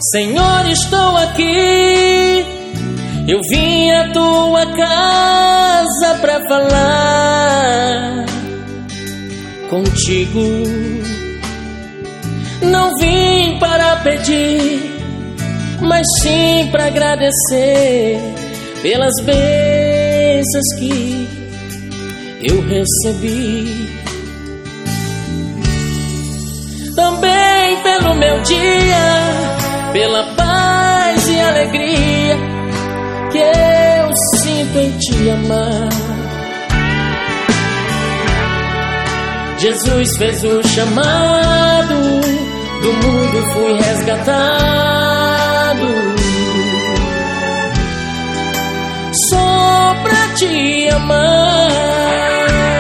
Senhor, estou aqui. Eu vim à tua casa pra falar contigo. Não vim para pedir, mas sim para agradecer pelas bênçãos que eu recebi. Também pelo meu dia, pela paz e alegria que eu sinto em te amar. Jesus fez o chamado, do mundo fui resgatado. Só pra te amar.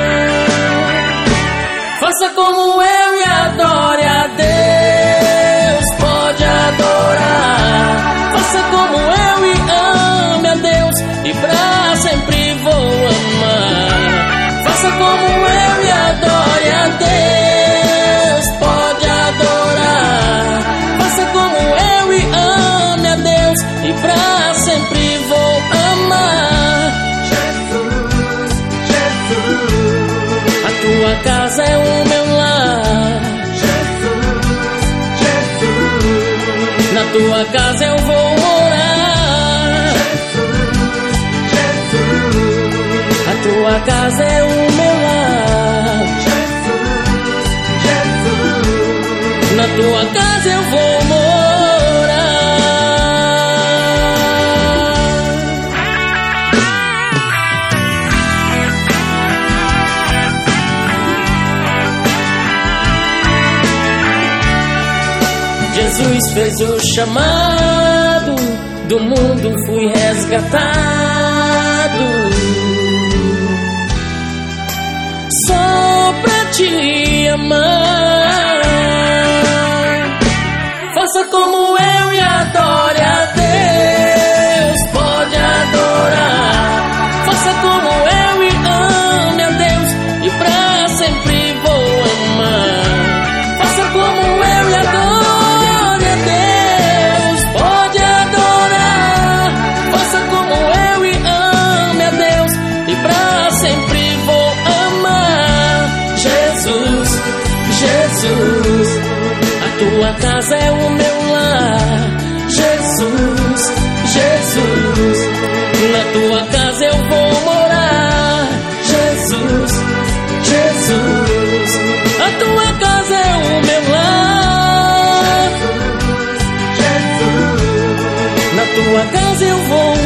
Faça como eu e adore a Deus. Pode adorar. Faça como eu e ame a Deus, e pra sempre vou amar. Faça como eu e adore a Deus. Pode adorar. Faça como eu e ame a Deus, e pra sempre vou amar. Jesus, Jesus, a tua casa é o meu lar. Jesus, Jesus, Na tua casa eu vou morar. Jesus, A tua casa é o meu lar. Jesus, Na tua casa eu vou morar. Jesus fez o chamado, do mundo fui resgatado. Só pra te amar. Faça como eu e adore a Deus. Pode adorar. Faça como eu e ame a Deus, e pra sempre vou amar. Faça como eu e adore a Deus. Pode adorar. Faça como eu e ame a Deus, e pra sempre vou amar. Jesus, Jesus, a tua casa é o meu lar. Jesus, Jesus, na tua casa eu vou morar. Jesus, Jesus, a tua casa é o meu lar. Jesus, Na tua casa eu vou